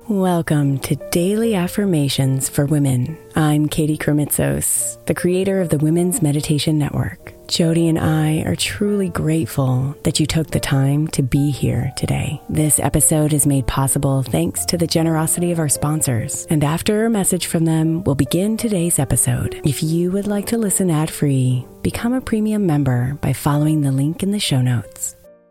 Welcome to Daily Affirmations for Women. I'm Katie Kremitzos, the creator of the Women's Meditation Network. Jody and I are truly grateful that you took the time to be here today. This episode is made possible thanks to the generosity of our sponsors. And after a message from them, we'll begin today's episode. If you would like to listen ad-free, become a premium member by following the link in the show notes.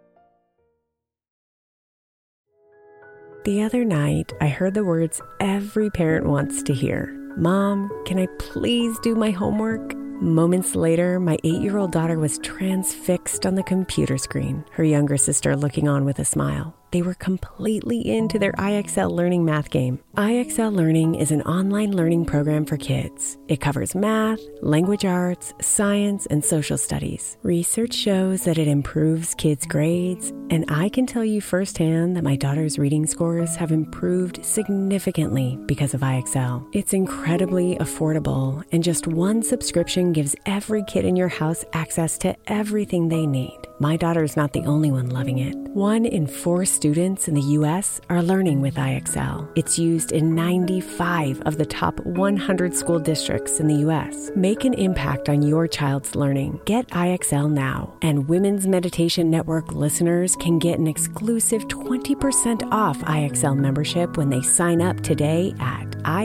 The other night, I heard the words every parent wants to hear. Mom, can I please do my homework? Moments later, my 8-year-old daughter was transfixed on the computer screen, her younger sister looking on with a smile. They were completely into their IXL Learning math game. IXL Learning is an online learning program for kids. It covers math, language arts, science, and social studies. Research shows that it improves kids' grades, and I can tell you firsthand that my daughter's reading scores have improved significantly because of IXL. It's incredibly affordable, and just one subscription gives every kid in your house access to everything they need. My daughter's not the only one loving it. 1 in 4 students in the U.S. are learning with IXL. It's used in 95 of the top 100 school districts in the U.S. Make an impact on your child's learning. Get IXL now. And Women's Meditation Network listeners can get an exclusive 20% off IXL membership when they sign up today at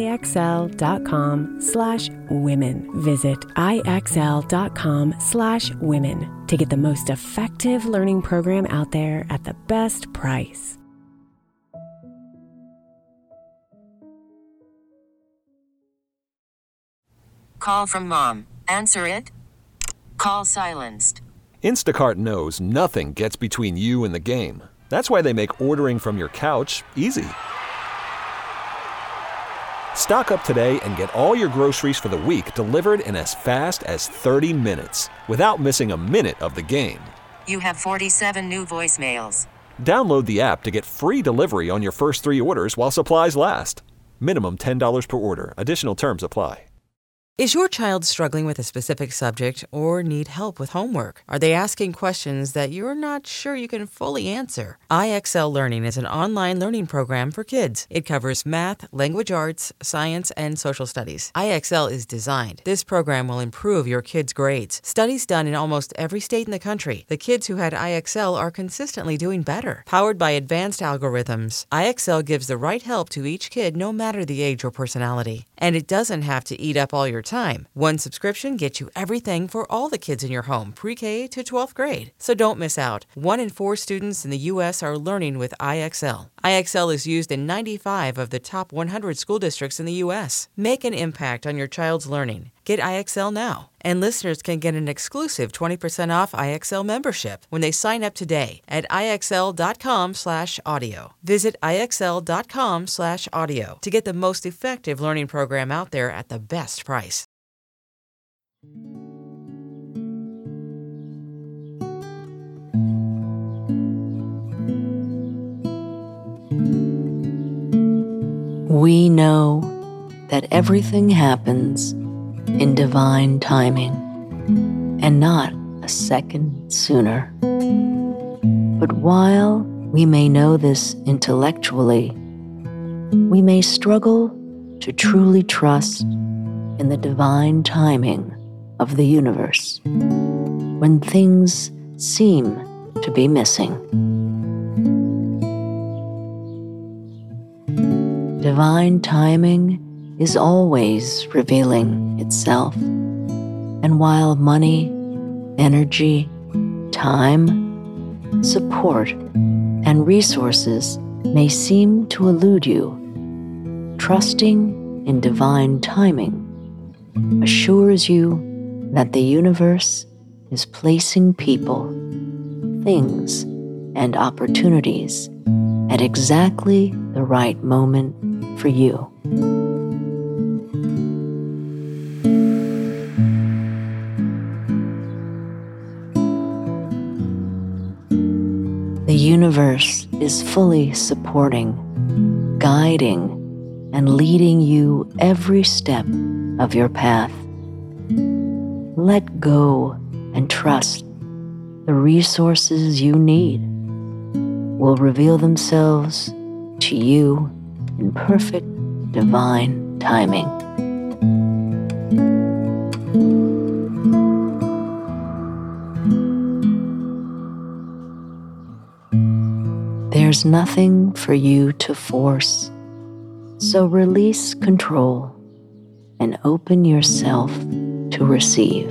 IXL.com/women. Visit IXL.com/women to get the most effective learning program out there at the best price. Call from mom. Answer it. Call silenced. Instacart knows nothing gets between you and the game. That's why they make ordering from your couch easy. Stock up today and get all your groceries for the week delivered in as fast as 30 minutes without missing a minute of the game. You have 47 new voicemails. Download the app to get free delivery on your first 3 orders while supplies last. Minimum $10 per order. Additional terms apply. Is your child struggling with a specific subject or need help with homework? Are they asking questions that you're not sure you can fully answer? IXL Learning is an online learning program for kids. It covers math, language arts, science, and social studies. IXL is designed. This program will improve your kids' grades. Studies done in almost every state in the country. The kids who had IXL are consistently doing better. Powered by advanced algorithms, IXL gives the right help to each kid no matter the age or personality. And it doesn't have to eat up all your time. One subscription gets you everything for all the kids in your home, pre-K to 12th grade. So don't miss out. 1 in 4 students in the U.S. are learning with IXL. IXL is used in 95 of the top 100 school districts in the U.S. Make an impact on your child's learning. Get IXL now. And listeners can get an exclusive 20% off IXL membership when they sign up today at IXL.com/audio. Visit IXL.com/audio to get the most effective learning program out there at the best price. We know that everything happens in divine timing, and not a second sooner. But while we may know this intellectually, we may struggle to truly trust in the divine timing of the universe when things seem to be missing. Divine timing is always revealing itself. And while money, energy, time, support, and resources may seem to elude you, trusting in divine timing assures you that the universe is placing people, things, and opportunities at exactly the right moment for you. The universe is fully supporting, guiding, and leading you every step of your path. Let go and trust the resources you need will reveal themselves to you in perfect divine timing. There's nothing for you to force, so release control and open yourself to receive.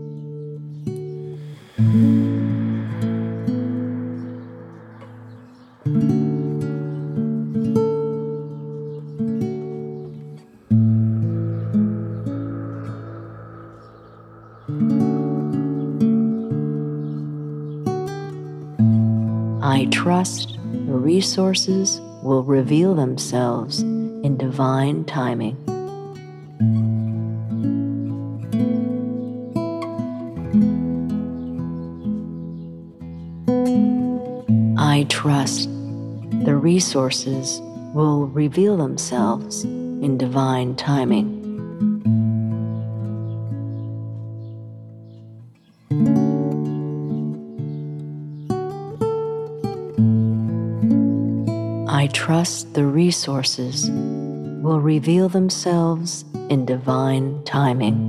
I trust the resources will reveal themselves in divine timing. I trust the resources will reveal themselves in divine timing. I trust the resources will reveal themselves in divine timing.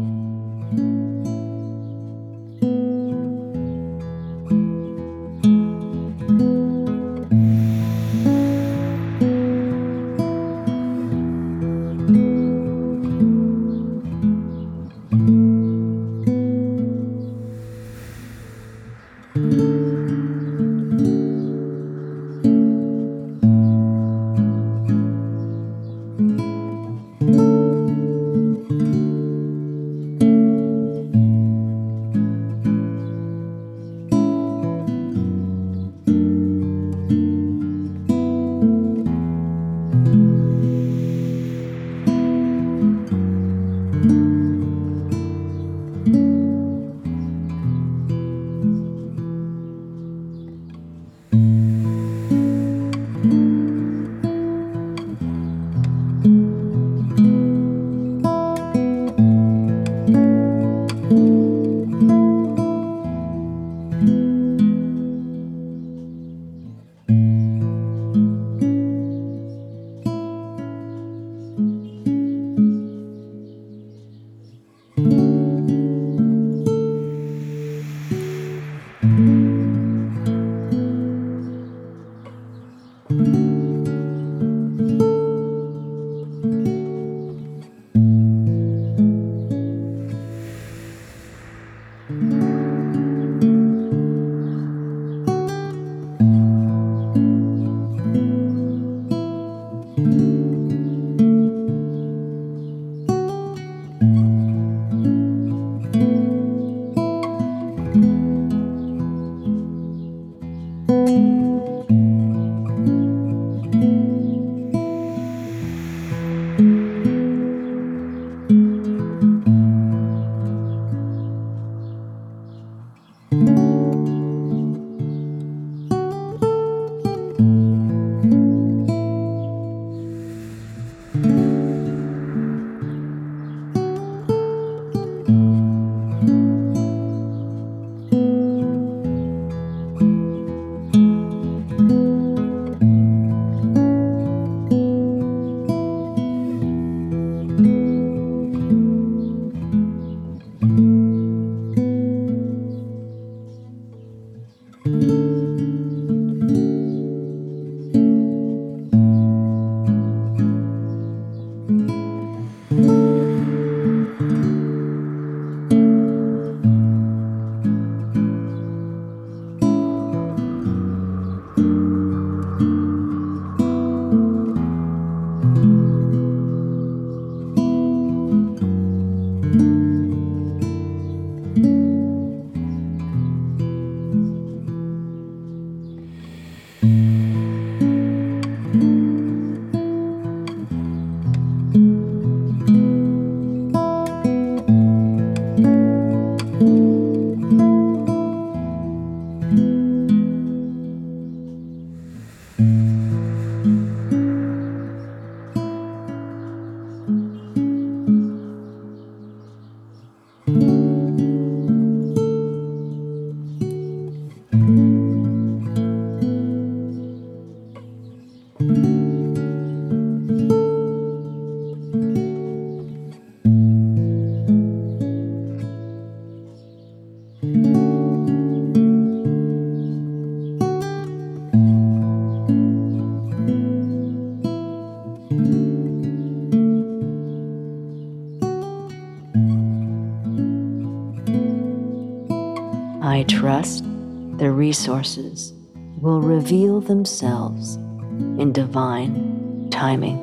I trust the resources will reveal themselves in divine timing.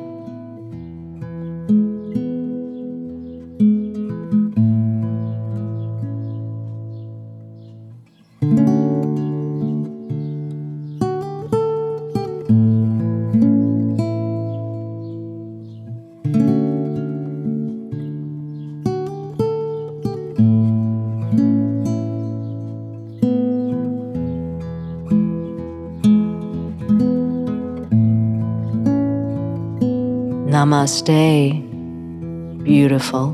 Namaste, beautiful.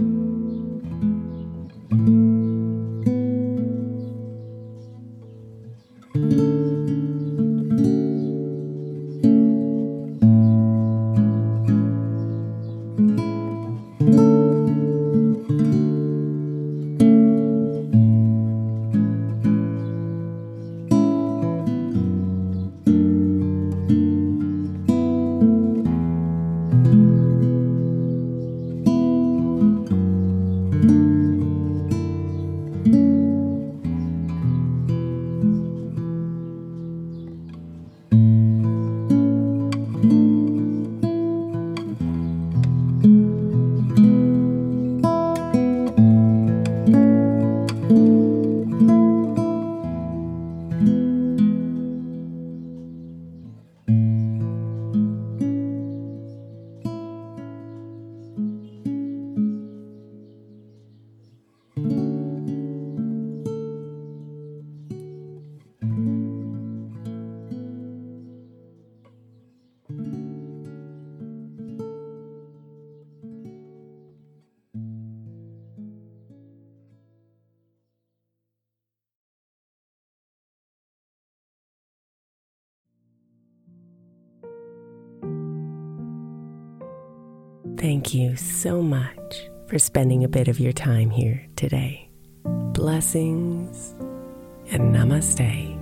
Thank you so much for spending a bit of your time here today. Blessings and namaste.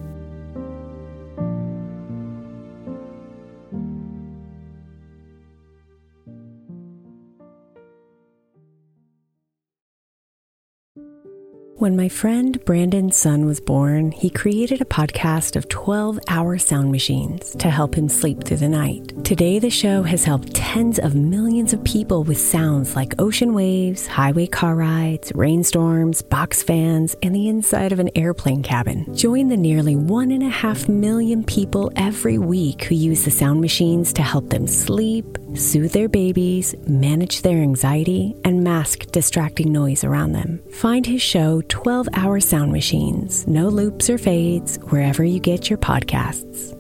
When my friend Brandon's son was born, he created a podcast of 12-hour sound machines to help him sleep through the night. Today, the show has helped tens of millions of people with sounds like ocean waves, highway car rides, rainstorms, box fans, and the inside of an airplane cabin. Join the nearly 1.5 million people every week who use the sound machines to help them sleep, soothe their babies, manage their anxiety, and mask distracting noise around them. Find his show 12-Hour Sound Machines, no loops or fades, wherever you get your podcasts.